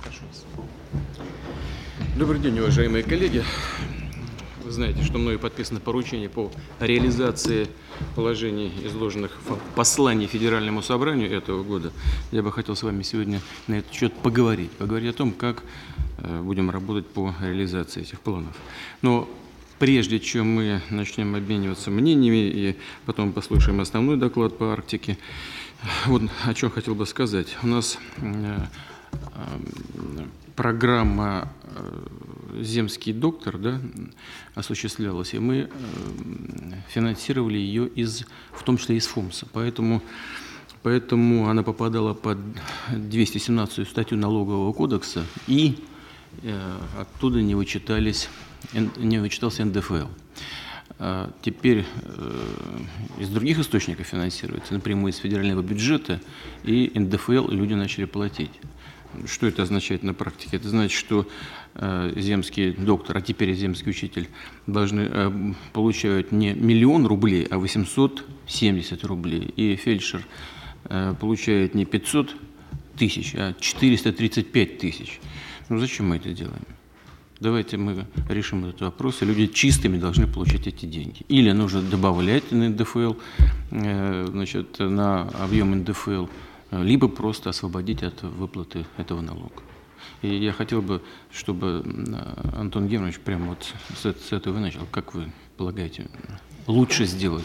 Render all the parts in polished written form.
Прошу вас. Добрый день, уважаемые коллеги. Вы знаете, что мною подписано поручение по реализации положений, изложенных в послании Федеральному собранию этого года. Я бы хотел с вами сегодня на этот счет поговорить о том, как будем работать по реализации этих планов. Но прежде чем мы начнем обмениваться мнениями и потом послушаем основной доклад по Арктике, вот о чем хотел бы сказать. У нас программа «Земский доктор», да, осуществлялась, и мы финансировали ее в том числе из ФОМСа. Поэтому она попадала под 217-ю статью Налогового кодекса, и оттуда не вычитался НДФЛ. Теперь из других источников финансируется, напрямую из федерального бюджета, и НДФЛ люди начали платить. Что это означает на практике? Это значит, что земский доктор, а теперь земский учитель, получают не 1 000 000 рублей, а 870 рублей. И фельдшер получает не 500 тысяч, а 435 тысяч. Ну зачем мы это делаем? Давайте мы решим этот вопрос, и люди чистыми должны получать эти деньги. Или нужно добавлять на НДФЛ, на объем НДФЛ, либо просто освободить от выплаты этого налога. И я хотел бы, чтобы Антон Германович прямо вот с этого начал. Как вы полагаете, лучше сделать?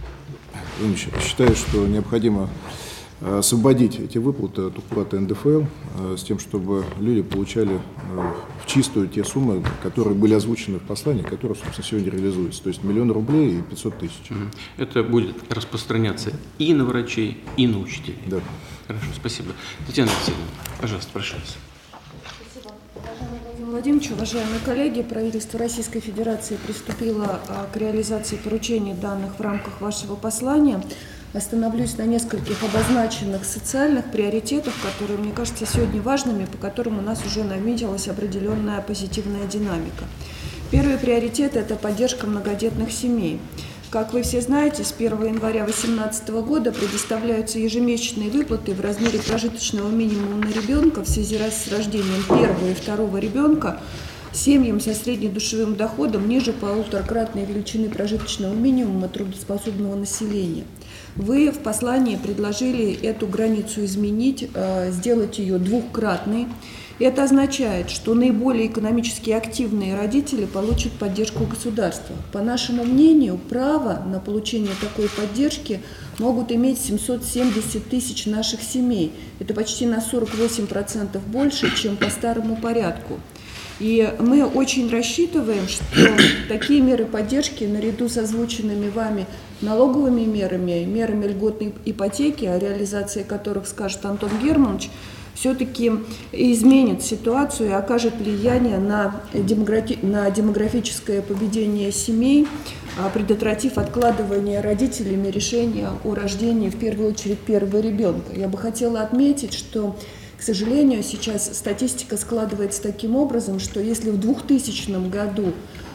Я считаю, что необходимо освободить эти выплаты от уплаты НДФЛ с тем, чтобы люди получали в чистую те суммы, которые были озвучены в послании, которые, собственно, сегодня реализуются. То есть 1 000 000 рублей и 500 тысяч. Это будет распространяться и на врачей, и на учителей. Да. Хорошо, спасибо. Татьяна Алексеевна, пожалуйста, прошу вас. Спасибо. Уважаемый Владимир Владимирович, уважаемые коллеги, правительство Российской Федерации приступило к реализации поручений, данных в рамках вашего послания. Остановлюсь на нескольких обозначенных социальных приоритетах, которые, мне кажется, сегодня важными, по которым у нас уже наметилась определенная позитивная динамика. Первый приоритет – это поддержка многодетных семей. Как вы все знаете, с 1 января 2018 года предоставляются ежемесячные выплаты в размере прожиточного минимума на ребенка в связи с рождением первого и второго ребенка семьям со среднедушевым доходом ниже 1,5-кратной величины прожиточного минимума трудоспособного населения. Вы в послании предложили эту границу изменить, сделать ее 2-кратной. Это означает, что наиболее экономически активные родители получат поддержку государства. По нашему мнению, право на получение такой поддержки могут иметь 770 тысяч наших семей. Это почти на 48% больше, чем по старому порядку. И мы очень рассчитываем, что такие меры поддержки, наряду с озвученными вами налоговыми мерами, мерами льготной ипотеки, о реализации которых скажет Антон Германович, все-таки изменит ситуацию и окажет влияние на демографическое поведение семей, предотвратив откладывание родителями решения о рождении, в первую очередь, первого ребенка. Я бы хотела отметить, что, к сожалению, сейчас статистика складывается таким образом, что если в 2000 году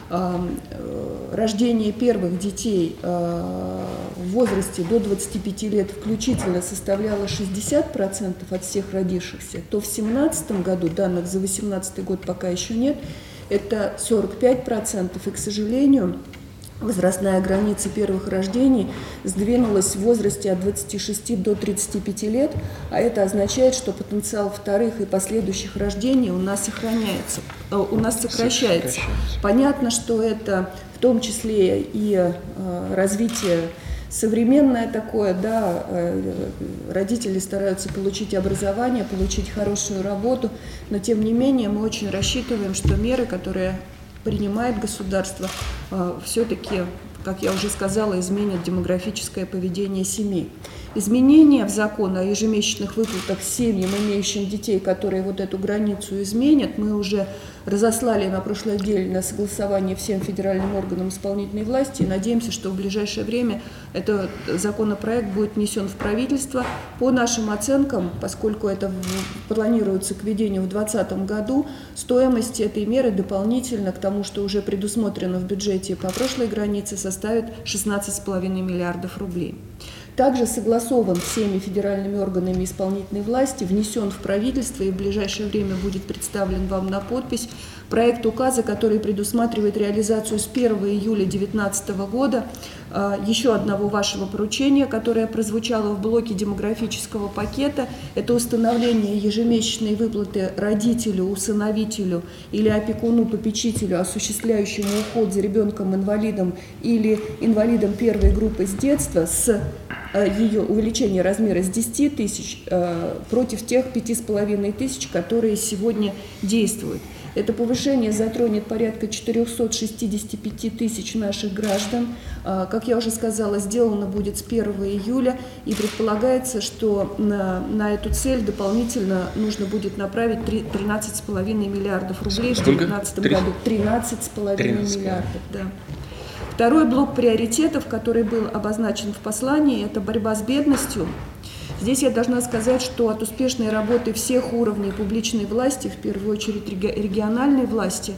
рождение первых детей в возрасте до 25 лет включительно составляло 60% от всех родившихся, то в 2017 году, данных за 2018 год пока еще нет, это 45%, и, к сожалению, возрастная граница первых рождений сдвинулась в возрасте от 26 до 35 лет, а это означает, что потенциал вторых и последующих рождений у нас сокращается. Понятно, что это в том числе и развитие современное такое, да, родители стараются получить образование, получить хорошую работу, но тем не менее мы очень рассчитываем, что меры, которые принимает государство, все-таки, как я уже сказала, изменят демографическое поведение семей. Изменения в закон о ежемесячных выплатах семьям, имеющим детей, которые вот эту границу изменят, мы уже разослали на прошлой неделе на согласование всем федеральным органам исполнительной власти и надеемся, что в ближайшее время этот законопроект будет внесен в правительство. По нашим оценкам, поскольку это планируется к введению в 2020 году, стоимость этой меры дополнительно к тому, что уже предусмотрено в бюджете по прошлой границе, составит 16,5 миллиардов рублей. также согласован всеми федеральными органами исполнительной власти, внесен в правительство и в ближайшее время будет представлен вам на подпись проект указа, который предусматривает реализацию с 1 июля 2019 года еще одного вашего поручения, которое прозвучало в блоке демографического пакета. Это установление ежемесячной выплаты родителю, усыновителю или опекуну-попечителю, осуществляющему уход за ребенком-инвалидом или инвалидом первой группы с детства, с ее увеличения размера с 10 тысяч против тех 5,5 тысяч, которые сегодня действуют. Это повышение затронет порядка 465 тысяч наших граждан. Как я уже сказала, сделано будет с 1 июля, и предполагается, что на эту цель дополнительно нужно будет направить 13,5 миллиардов рублей в 2019 году. 13,5 миллиардов, да. Второй блок приоритетов, который был обозначен в послании, это борьба с бедностью. Здесь я должна сказать, что от успешной работы всех уровней публичной власти, в первую очередь региональной власти,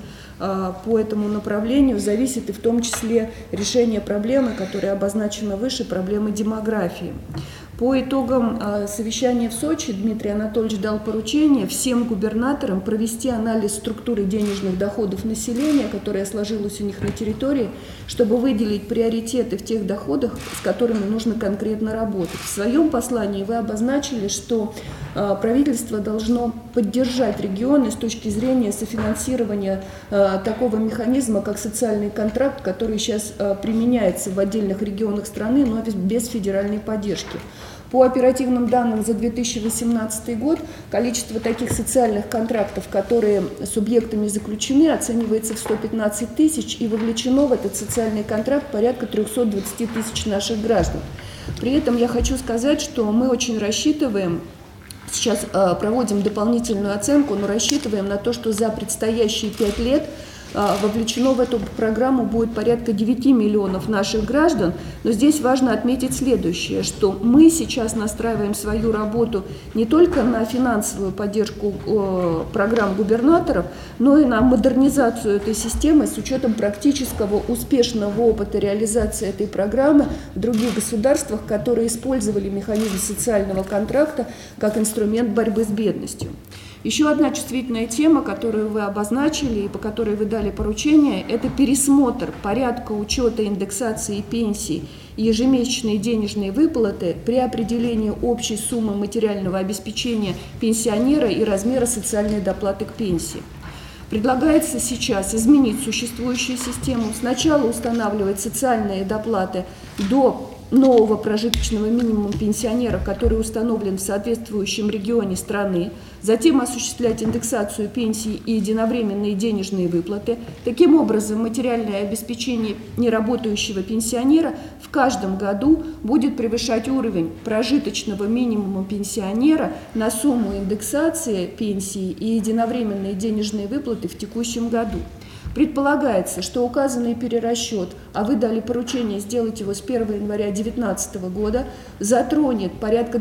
по этому направлению зависит и в том числе решение проблемы, которая обозначена выше, проблемы демографии. По итогам совещания в Сочи Дмитрий Анатольевич дал поручение всем губернаторам провести анализ структуры денежных доходов населения, которая сложилась у них на территории, чтобы выделить приоритеты в тех доходах, с которыми нужно конкретно работать. В своем послании вы обозначили, что правительство должно поддержать регионы с точки зрения софинансирования такого механизма, как социальный контракт, который сейчас применяется в отдельных регионах страны, но без федеральной поддержки. По оперативным данным за 2018 год количество таких социальных контрактов, которые субъектами заключены, оценивается в 115 тысяч, и вовлечено в этот социальный контракт порядка 320 тысяч наших граждан. При этом я хочу сказать, что мы очень рассчитываем, сейчас проводим дополнительную оценку, но рассчитываем на то, что за предстоящие 5 лет вовлечено в эту программу будет порядка 9 миллионов наших граждан. Но здесь важно отметить следующее, что мы сейчас настраиваем свою работу не только на финансовую поддержку программ губернаторов, но и на модернизацию этой системы с учетом практического успешного опыта реализации этой программы в других государствах, которые использовали механизм социального контракта как инструмент борьбы с бедностью. Еще одна чувствительная тема, которую вы обозначили и по которой вы дали поручение, это пересмотр порядка учета индексации пенсий и ежемесячные денежные выплаты при определении общей суммы материального обеспечения пенсионера и размера социальной доплаты к пенсии. Предлагается сейчас изменить существующую систему. Сначала устанавливать социальные доплаты до нового прожиточного минимума пенсионера, который установлен в соответствующем регионе страны, затем осуществлять индексацию пенсий и единовременные денежные выплаты. Таким образом, материальное обеспечение неработающего пенсионера в каждом году будет превышать уровень прожиточного минимума пенсионера на сумму индексации пенсии и единовременные денежные выплаты в текущем году. Предполагается, что указанный перерасчет, а вы дали поручение сделать его с 1 января 2019 года, затронет порядка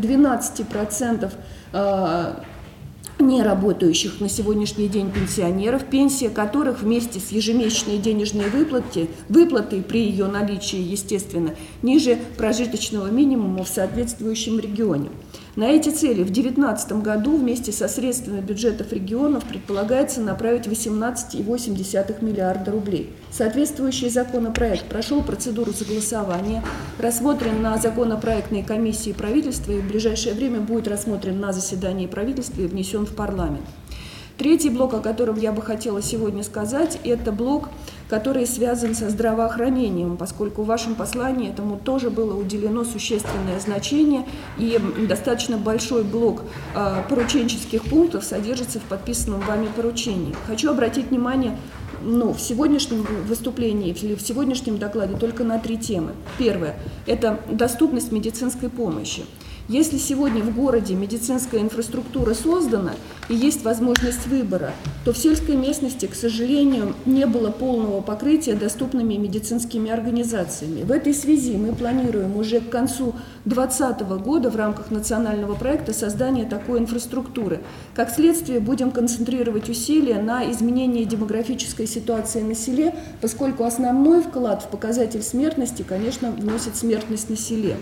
12% неработающих на сегодняшний день пенсионеров, пенсия которых вместе с ежемесячной денежной выплатой при ее наличии, естественно, ниже прожиточного минимума в соответствующем регионе. На эти цели в 2019 году вместе со средствами бюджетов регионов предполагается направить 18,8 миллиарда рублей. Соответствующий законопроект прошел процедуру согласования, рассмотрен на законопроектной комиссии правительства и в ближайшее время будет рассмотрен на заседании правительства и внесен в парламент. Третий блок, о котором я бы хотела сегодня сказать, это блок, который связан со здравоохранением, поскольку в вашем послании этому тоже было уделено существенное значение, и достаточно большой блок порученческих пунктов содержится в подписанном вами поручении. Хочу обратить внимание в сегодняшнем выступлении или в сегодняшнем докладе только на 3 темы. Первое – это доступность медицинской помощи. Если сегодня в городе медицинская инфраструктура создана и есть возможность выбора, то в сельской местности, к сожалению, не было полного покрытия доступными медицинскими организациями. В этой связи мы планируем уже к концу 2020 года в рамках национального проекта создание такой инфраструктуры. Как следствие, будем концентрировать усилия на изменении демографической ситуации на селе, поскольку основной вклад в показатель смертности, конечно, вносит смертность на селе.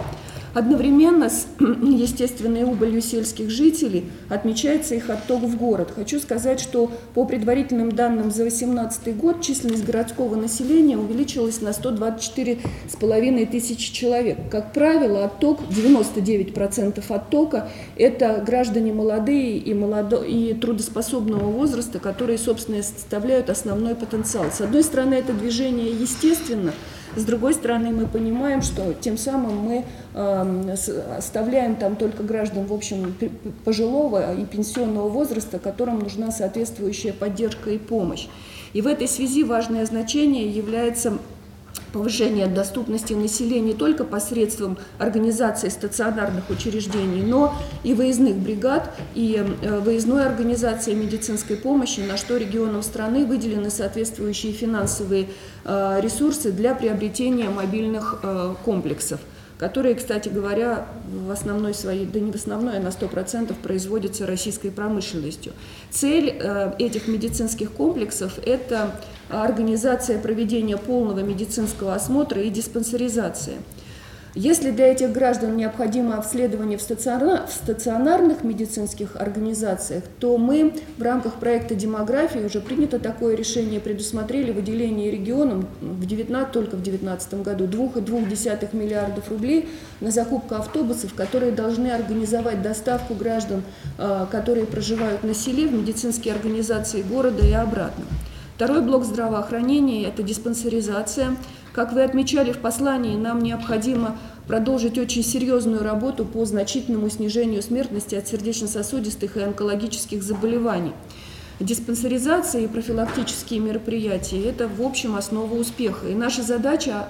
Одновременно с естественной убылью сельских жителей отмечается их отток в город. Хочу сказать, что по предварительным данным за 2018 год численность городского населения увеличилась на 124,5 тысячи человек. Как правило, отток, 99% оттока – это граждане молодые и трудоспособного возраста, которые, собственно, составляют основной потенциал. С одной стороны, это движение естественно. С другой стороны, мы понимаем, что тем самым мы оставляем там только граждан, в общем, пожилого и пенсионного возраста, которым нужна соответствующая поддержка и помощь. И в этой связи важное значение является повышение доступности населения не только посредством организации стационарных учреждений, но и выездных бригад и выездной организации медицинской помощи, на что регионам страны выделены соответствующие финансовые ресурсы для приобретения мобильных комплексов, которые, кстати говоря, в основной своей, да не в основной, а на 100% производятся российской промышленностью. Цель этих медицинских комплексов – это организация проведения полного медицинского осмотра и диспансеризация. Если для этих граждан необходимо обследование в стационарных медицинских организациях, то мы в рамках проекта «Демография», уже принято такое решение, предусмотрели выделение регионам только в 2019 году 2,2 миллиардов рублей на закупку автобусов, которые должны организовать доставку граждан, которые проживают на селе, в медицинские организации города и обратно. Второй блок здравоохранения – это диспансеризация. Как вы отмечали в послании, нам необходимо продолжить очень серьезную работу по значительному снижению смертности от сердечно-сосудистых и онкологических заболеваний. Диспансеризация и профилактические мероприятия – это, в общем, основа успеха. И наша задача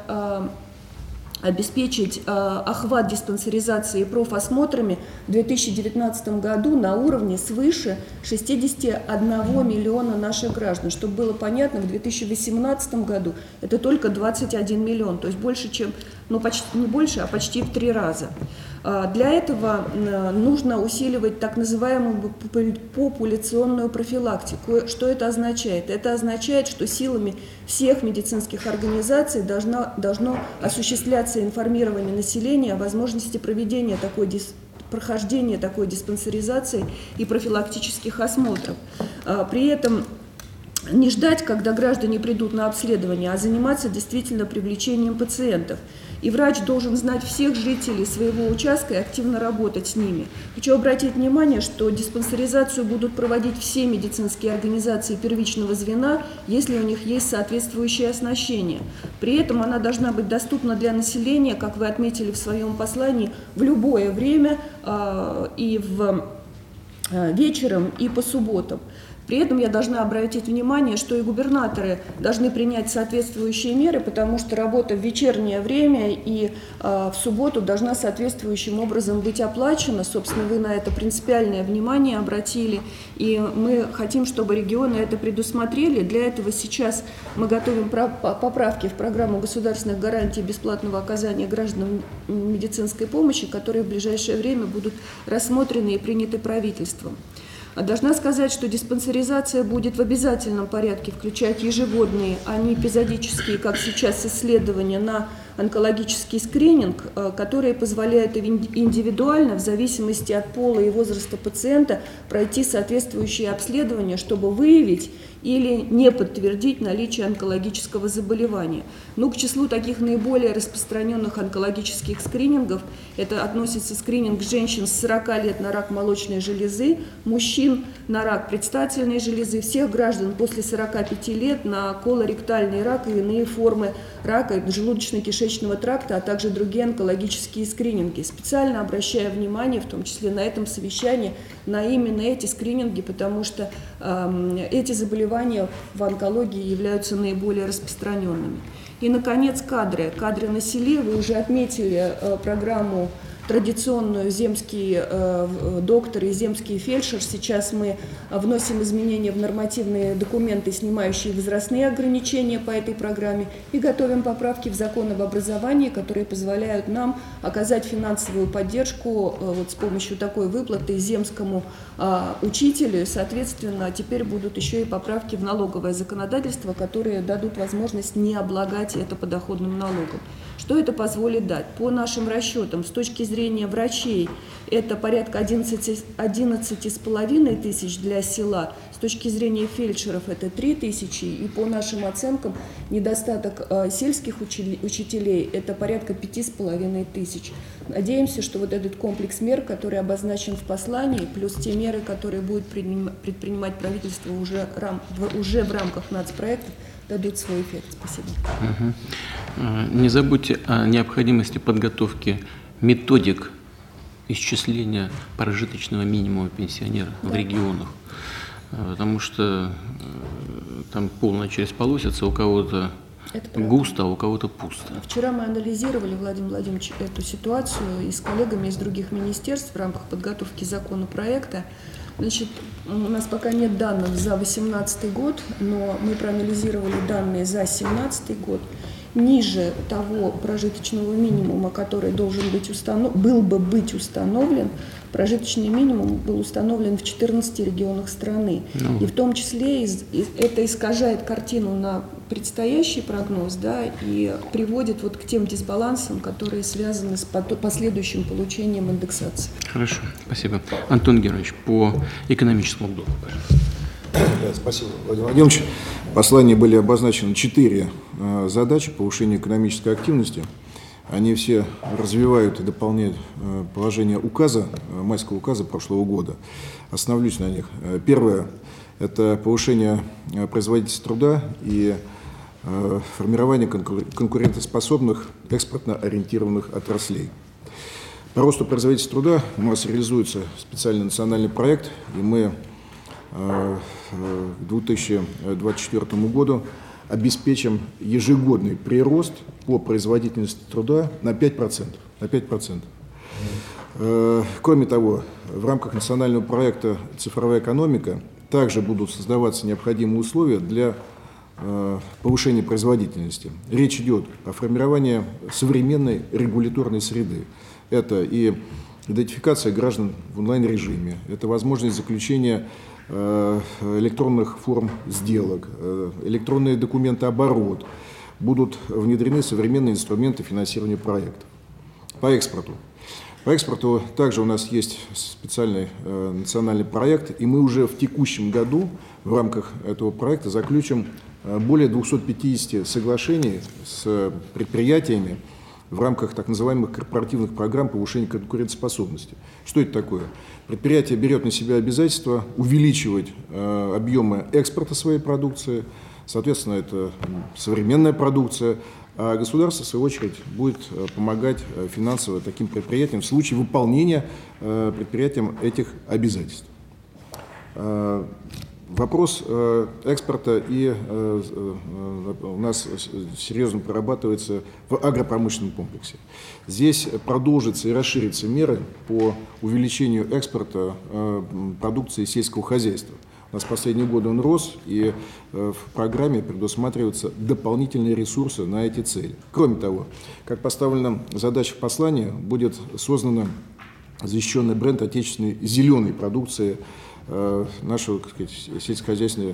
обеспечить охват диспансеризации и профосмотрами в 2019 году на уровне свыше 61 миллиона наших граждан. Чтобы было понятно, в 2018 году это только 21 миллион, то есть больше, чем, почти, не больше, а почти в 3 раза. Для этого нужно усиливать так называемую популяционную профилактику. Что это означает? Это означает, что силами всех медицинских организаций должно осуществляться информирование населения о возможности прохождения такой диспансеризации и профилактических осмотров. При этом не ждать, когда граждане придут на обследование, а заниматься действительно привлечением пациентов. И врач должен знать всех жителей своего участка и активно работать с ними. Хочу обратить внимание, что диспансеризацию будут проводить все медицинские организации первичного звена, если у них есть соответствующее оснащение. При этом она должна быть доступна для населения, как вы отметили в своем послании, в любое время и вечером, и по субботам. При этом я должна обратить внимание, что и губернаторы должны принять соответствующие меры, потому что работа в вечернее время и в субботу должна соответствующим образом быть оплачена. Собственно, вы на это принципиальное внимание обратили, и мы хотим, чтобы регионы это предусмотрели. Для этого сейчас мы готовим поправки в программу государственных гарантий бесплатного оказания гражданам медицинской помощи, которые в ближайшее время будут рассмотрены и приняты правительством. Должна сказать, что диспансеризация будет в обязательном порядке включать ежегодные, а не эпизодические, как сейчас, исследования на онкологический скрининг, которые позволяют индивидуально, в зависимости от пола и возраста пациента, пройти соответствующие обследования, чтобы выявить или не подтвердить наличие онкологического заболевания. К числу таких наиболее распространенных онкологических скринингов это относится скрининг женщин с 40 лет на рак молочной железы, мужчин на рак предстательной железы, всех граждан после 45 лет на колоректальный рак и иные формы рака желудочно-кишечного тракта, а также другие онкологические скрининги. Специально обращаю внимание, в том числе на этом совещании, на именно эти скрининги, потому что эти заболевания в онкологии являются наиболее распространенными. И, наконец, кадры. Кадры на селе. Вы уже отметили программу традиционную «Земский доктор» и «Земский фельдшер». Сейчас мы вносим изменения в нормативные документы, снимающие возрастные ограничения по этой программе, и готовим поправки в закон об образовании, которые позволяют нам оказать финансовую поддержку с помощью такой выплаты земскому учителю. Соответственно, теперь будут еще и поправки в налоговое законодательство, которые дадут возможность не облагать это подоходным налогом. Что это позволит дать? По нашим расчетам, с точки зрения врачей, это порядка 11,5 тысяч для села. С точки зрения фельдшеров это 3 тысячи. И по нашим оценкам недостаток сельских учителей это порядка 5,5 тысяч. Надеемся, что вот этот комплекс мер, который обозначен в послании, плюс те меры, которые будет предпринимать правительство уже в рамках нацпроектов, дадут свой эффект. Спасибо. Не забудьте о необходимости подготовки методик исчисления прожиточного минимума пенсионера в регионах, потому что там полная часть полосится, у кого-то густо, а у кого-то пусто. Вчера мы анализировали, Владимир Владимирович, эту ситуацию и с коллегами из других министерств в рамках подготовки законопроекта. Значит, у нас пока нет данных за 2018 год, но мы проанализировали данные за 2017 год. Ниже того прожиточного минимума, который должен быть был бы установлен, прожиточный минимум был установлен в 14 регионах страны. И в том числе это искажает картину на предстоящий прогноз, да, и приводит вот к тем дисбалансам, которые связаны с последующим получением индексации. Хорошо, спасибо. Антон Георгиевич, по экономическому блоку, пожалуйста. Спасибо, Владимир Владимирович. В послании были обозначены 4 задачи повышения экономической активности. Они все развивают и дополняют положение указа, майского указа прошлого года. Остановлюсь на них. Первое – это повышение производительности труда и формирование конкурентоспособных экспортно ориентированных отраслей. По росту производительности труда у нас реализуется специальный национальный проект, и мы к 2024 году обеспечим ежегодный прирост по производительности труда на 5%. Кроме того, в рамках национального проекта «Цифровая экономика» также будут создаваться необходимые условия для повышения производительности. Речь идет о формировании современной регуляторной среды. Это и идентификация граждан в онлайн-режиме, это возможность заключения электронных форм сделок, электронный документооборот. Будут внедрены современные инструменты финансирования проектов. По экспорту. По экспорту также у нас есть специальный национальный проект, и мы уже в текущем году в рамках этого проекта заключим более 250 соглашений с предприятиями в рамках так называемых корпоративных программ повышения конкурентоспособности. Что это такое? Предприятие берет на себя обязательство увеличивать объемы экспорта своей продукции, соответственно, это современная продукция, а государство, в свою очередь, будет помогать финансово таким предприятиям в случае выполнения предприятием этих обязательств. Вопрос экспорта у нас серьезно прорабатывается в агропромышленном комплексе. Здесь продолжатся и расширятся меры по увеличению экспорта продукции сельского хозяйства. У нас в последние годы он рос, и в программе предусматриваются дополнительные ресурсы на эти цели. Кроме того, как поставлена задача в послании, будет создан защищенный бренд отечественной зеленой продукции нашего, так сказать, сельскохозяйственной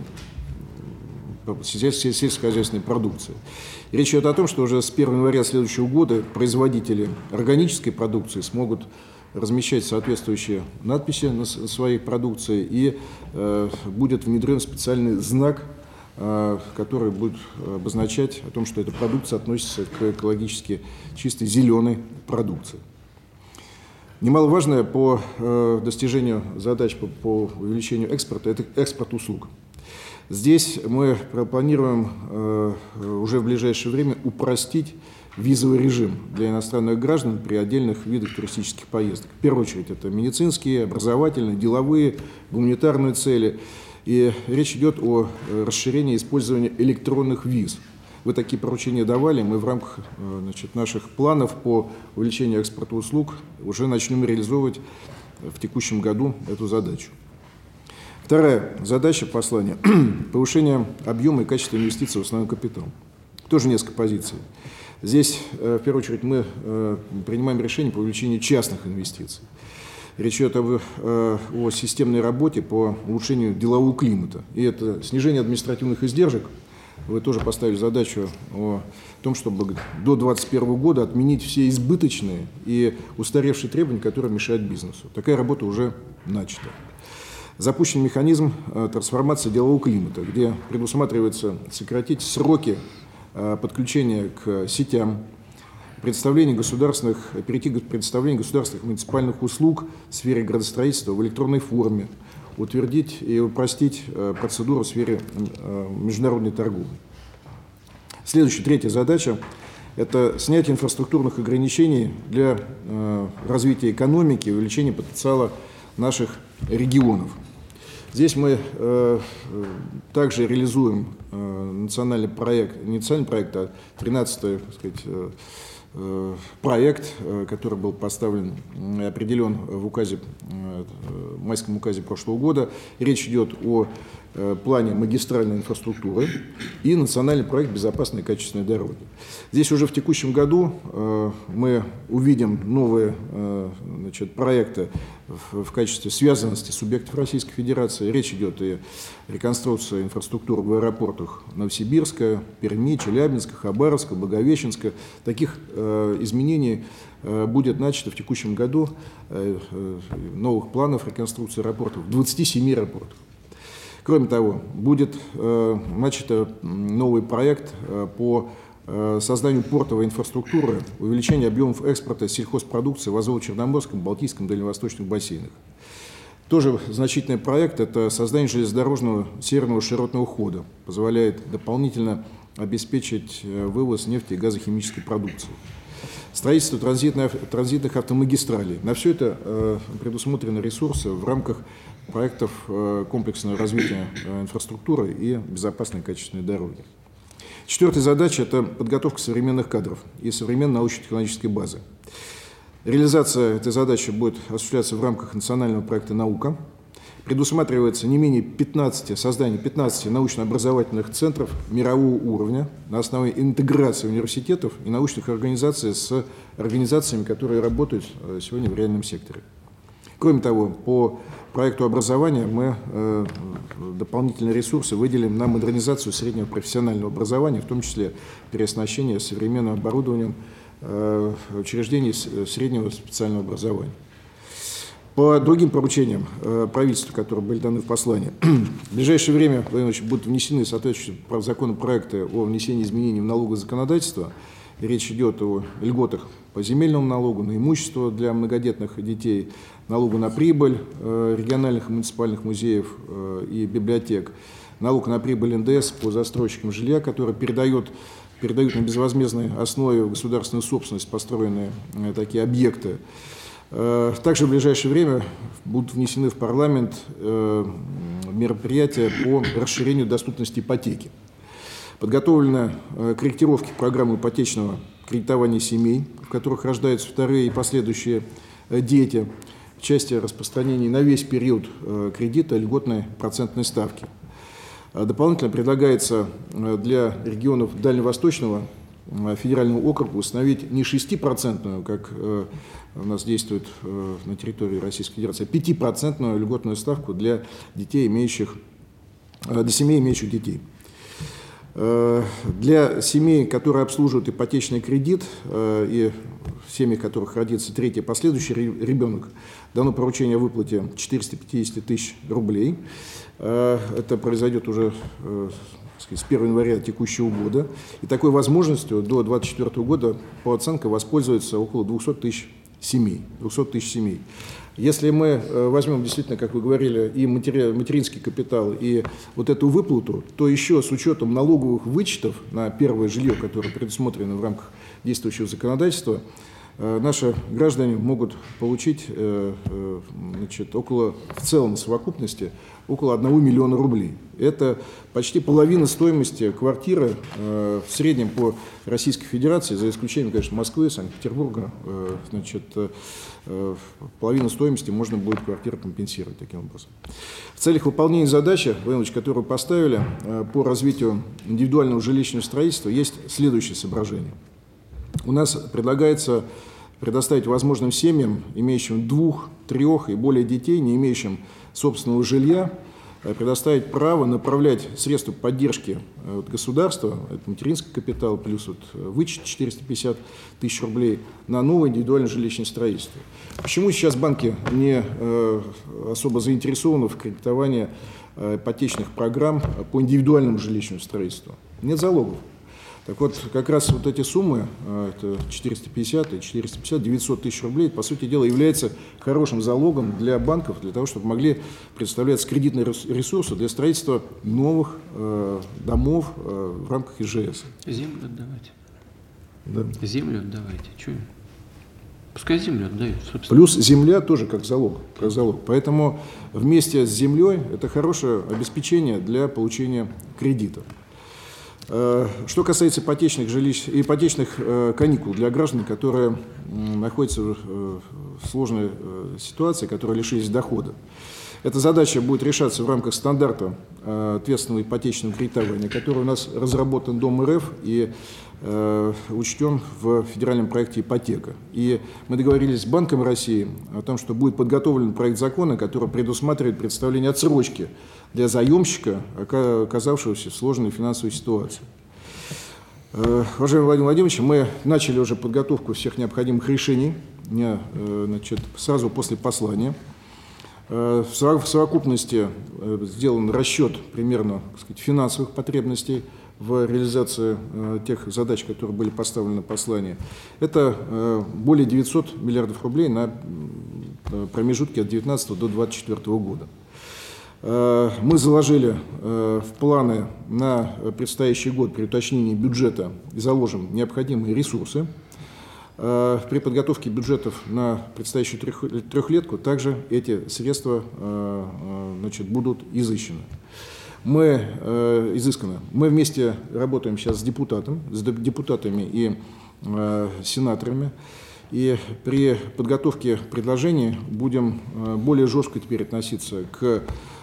продукции. Речь идет о том, что уже с 1 января следующего года производители органической продукции смогут размещать соответствующие надписи на своей продукции, и будет внедрен специальный знак, который будет обозначать о том, что эта продукция относится к экологически чистой зеленой продукции. Немаловажное по достижению задач по увеличению экспорта – это экспорт услуг. Здесь мы планируем уже в ближайшее время упростить визовый режим для иностранных граждан при отдельных видах туристических поездок. В первую очередь это медицинские, образовательные, деловые, гуманитарные цели. И речь идет о расширении использования электронных виз. Вы такие поручения давали, мы в рамках наших планов по увеличению экспорта услуг уже начнем реализовывать в текущем году эту задачу. Вторая задача послания – повышение объема и качества инвестиций в основной капитал. Тоже несколько позиций. Здесь, в первую очередь, мы принимаем решение по увеличению частных инвестиций. Речь идет о системной работе по улучшению делового климата. И это снижение административных издержек, вы тоже поставили задачу о том, чтобы до 2021 года отменить все избыточные и устаревшие требования, которые мешают бизнесу. Такая работа уже начата. Запущен механизм трансформации делового климата, где предусматривается сократить сроки подключения к сетям, перейти к предоставлению государственных муниципальных услуг в сфере градостроительства в электронной форме, утвердить и упростить процедуру в сфере международной торговли. Следующая, третья задача – это снятие инфраструктурных ограничений для развития экономики и увеличения потенциала наших регионов. Здесь мы также реализуем национальный проект, не национальный проект, а 13-й, так сказать, проект, который был поставлен, определен в указе, майском указе прошлого года. Речь идет о плане магистральной инфраструктуры и национальный проект «Безопасные и качественные дороги». Здесь уже в текущем году мы увидим новые проекты в качестве связанности субъектов Российской Федерации. Речь идет и о реконструкции инфраструктуры в аэропортах Новосибирска, Перми, Челябинска, Хабаровска, Благовещенска. Таких изменений будет начато в текущем году, новых планов реконструкции аэропортов в 27 аэропортах. Кроме того, будет начат новый проект по созданию портовой инфраструктуры, увеличению объемов экспорта сельхозпродукции в Азово-Черноморском, Балтийском, Дальневосточных бассейнах. Тоже значительный проект – это создание железнодорожного северного широтного хода, позволяет дополнительно обеспечить вывоз нефти и газохимической продукции. Строительство транзитных автомагистралей. На все это предусмотрены ресурсы в рамках проектов комплексного развития инфраструктуры и безопасной качественной дороги. Четвертая задача – это подготовка современных кадров и современной научно-технологической базы. Реализация этой задачи будет осуществляться в рамках национального проекта «Наука». Предусматривается не менее создание 15 научно-образовательных центров мирового уровня на основе интеграции университетов и научных организаций с организациями, которые работают сегодня в реальном секторе. Кроме того, по проекту образования мы дополнительные ресурсы выделим на модернизацию среднего профессионального образования, в том числе переоснащение современным оборудованием учреждений среднего специального образования. По другим поручениям правительства, которые были даны в послании, в ближайшее время, Владимир Владимирович, будут внесены соответствующие законопроекты о внесении изменений в налоговое законодательство. Речь идет о льготах по земельному налогу, на имущество для многодетных детей, налогу на прибыль региональных и муниципальных музеев и библиотек, налог на прибыль НДС по застройщикам жилья, который передают на безвозмездной основе в государственную собственность построенные такие объекты. Также в ближайшее время будут внесены в парламент мероприятия по расширению доступности ипотеки. Подготовлены корректировки программы ипотечного кредитования семей, в которых рождаются вторые и последующие дети, в части распространения на весь период кредита льготной процентной ставки. Дополнительно предлагается для регионов Дальневосточного федерального округа установить не 6%, как у нас действует на территории Российской Федерации, а 5% льготную ставку для детей, для семей, имеющих детей. Для семей, которые обслуживают ипотечный кредит и семьи, в которых родится третий и последующий ребенок, дано поручение о выплате 450 тысяч рублей. Это произойдет уже с 1 января текущего года. И такой возможностью до 2024 года по оценкам воспользуется около 200 тысяч семей. Если мы возьмем действительно, как вы говорили, и материнский капитал, и вот эту выплату, то еще с учетом налоговых вычетов на первое жилье, которое предусмотрено в рамках действующего законодательства, наши граждане могут получить в целом в совокупности около 1 миллиона рублей. Это почти половина стоимости квартиры в среднем по Российской Федерации, за исключением, конечно, Москвы, Санкт-Петербурга. Половину стоимости можно будет квартиру компенсировать таким образом. В целях выполнения задачи, которую поставили по развитию индивидуального жилищного строительства, есть следующее соображение. У нас предлагается предоставить возможным семьям, имеющим 2, 3 и более детей, не имеющим собственного жилья, предоставить право направлять средства поддержки государства, это материнский капитал, плюс вычет 450 тысяч рублей, на новое индивидуальное жилищное строительство. Почему сейчас банки не особо заинтересованы в кредитовании ипотечных программ по индивидуальному жилищному строительству? Нет залогов. Так вот, как раз вот эти суммы, это 450 и 450, 900 тысяч рублей, по сути дела, является хорошим залогом для банков, для того, чтобы могли предоставляться кредитные ресурсы для строительства новых домов в рамках ИЖС. Землю отдавайте. Да. Землю отдавайте. Чего? Пускай землю отдают, собственно. Плюс земля тоже как залог. Поэтому вместе с землей это хорошее обеспечение для получения кредита. Что касается ипотечных каникул для граждан, которые находятся в сложной ситуации, которые лишились дохода. Эта задача будет решаться в рамках стандарта ответственного ипотечного кредитования, который у нас разработан Дом РФ и учтен в федеральном проекте «Ипотека». И мы договорились с Банком России о том, что будет подготовлен проект закона, который предусматривает предоставление отсрочки для заемщика, оказавшегося в сложной финансовой ситуации. Уважаемый Владимир Владимирович, мы начали уже подготовку всех необходимых решений сразу после послания. В совокупности сделан расчет примерно, так сказать, финансовых потребностей в реализации тех задач, которые были поставлены на послание. Это более 900 миллиардов рублей на промежутке от 2019 до 2024 года. Мы заложили в планы на предстоящий год при уточнении бюджета и заложим необходимые ресурсы. При подготовке бюджетов на предстоящую трехлетку также эти средства будут изысканы. Мы вместе работаем сейчас с депутатами и сенаторами. И при подготовке предложений будем более жестко теперь относиться к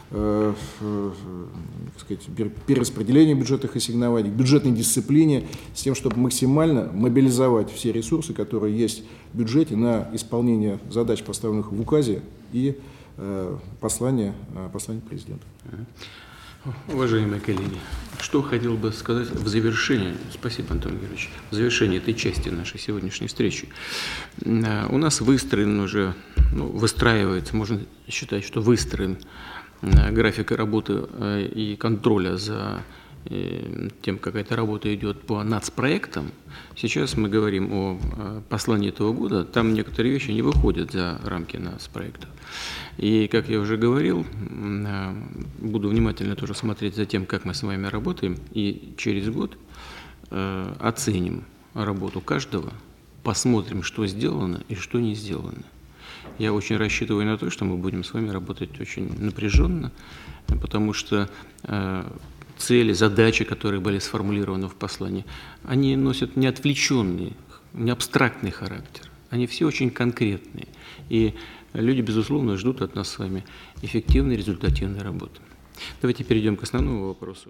перераспределению бюджетных ассигнований, к бюджетной дисциплине, с тем, чтобы максимально мобилизовать все ресурсы, которые есть в бюджете на исполнение задач, поставленных в указе, и послание президента. Уважаемые коллеги, что хотел бы сказать в завершении, спасибо, Антон Георгиевич, в завершении этой части нашей сегодняшней встречи. У нас выстроен уже, выстраивается, можно считать, что выстроен график работы и контроля за тем, как эта работа идет по нацпроектам. Сейчас мы говорим о послании этого года, там некоторые вещи не выходят за рамки нацпроекта. И, как я уже говорил, буду внимательно тоже смотреть за тем, как мы с вами работаем, и через год оценим работу каждого, посмотрим, что сделано и что не сделано. Я очень рассчитываю на то, что мы будем с вами работать очень напряженно, потому что цели, задачи, которые были сформулированы в послании, они носят не отвлеченный, не абстрактный характер. Они все очень конкретные. И люди, безусловно, ждут от нас с вами эффективной, результативной работы. Давайте перейдем к основному вопросу.